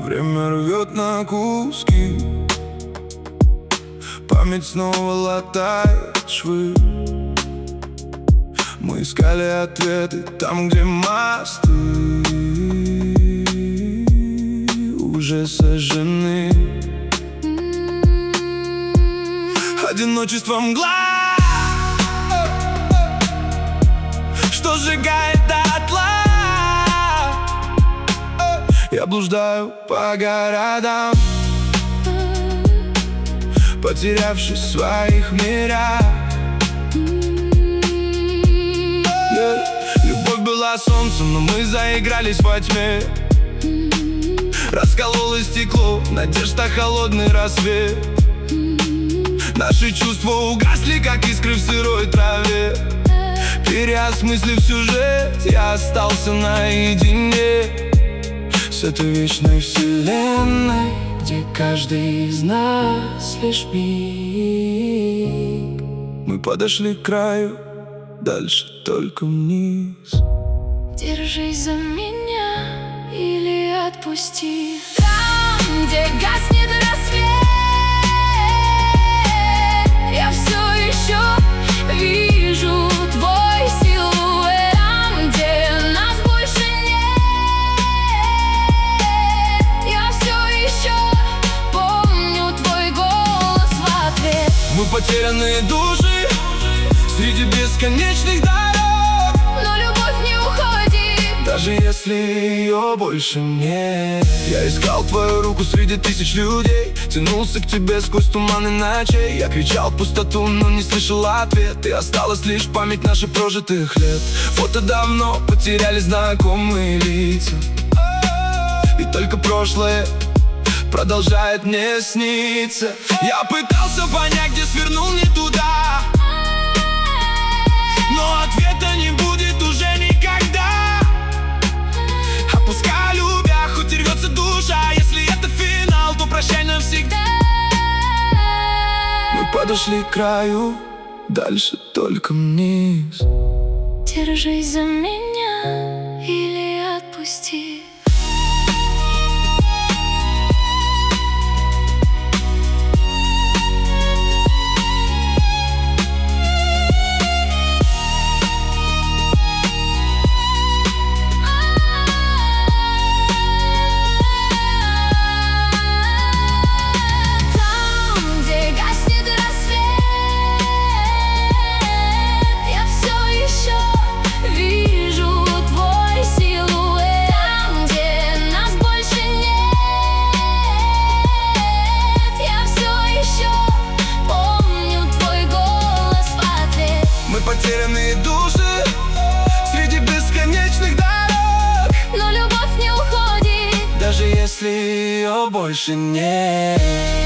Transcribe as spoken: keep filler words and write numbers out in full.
Время рвет на куски, память снова латает швы. Мы искали ответы там, где мосты уже сожжены. Одиночество мгла, что сжигает дотла. Я блуждаю по городам, потерявшись в своих мирах. yeah. Любовь была солнцем, но мы заигрались во тьме. Раскололось стекло, надежда холодный рассвет. Наши чувства угасли, как искры в сырой траве. Переосмыслив сюжет, я остался наедине с этой вечной вселенной, где каждый из нас лишь миг. Мы подошли к краю, дальше только вниз. Держись за меня или отпусти. Там, где гаснет рассвет, я все еще вижу твой силуэт. Там, где нас больше нет, я все еще помню твой голос в ответ. Мы потерянные души среди бесконечных дорог, но любовь не уходит, даже если ее больше нет. Я искал твою руку среди тысяч людей, тянулся к тебе сквозь туманы ночей. Я кричал в пустоту, но не слышал ответ. И осталась лишь память наших прожитых лет. Фото давно потеряли знакомые лица, и только прошлое продолжает мне сниться. Я пытался понять, где свернул не туда, но ответа не будет уже никогда. А пускай любя, хоть и рвется душа, если это финал, то прощай навсегда. Мы подошли к краю, дальше только вниз. Держись за меня или отпусти. Потерянные души среди бесконечных дорог, но любовь не уходит, даже если ее больше нет.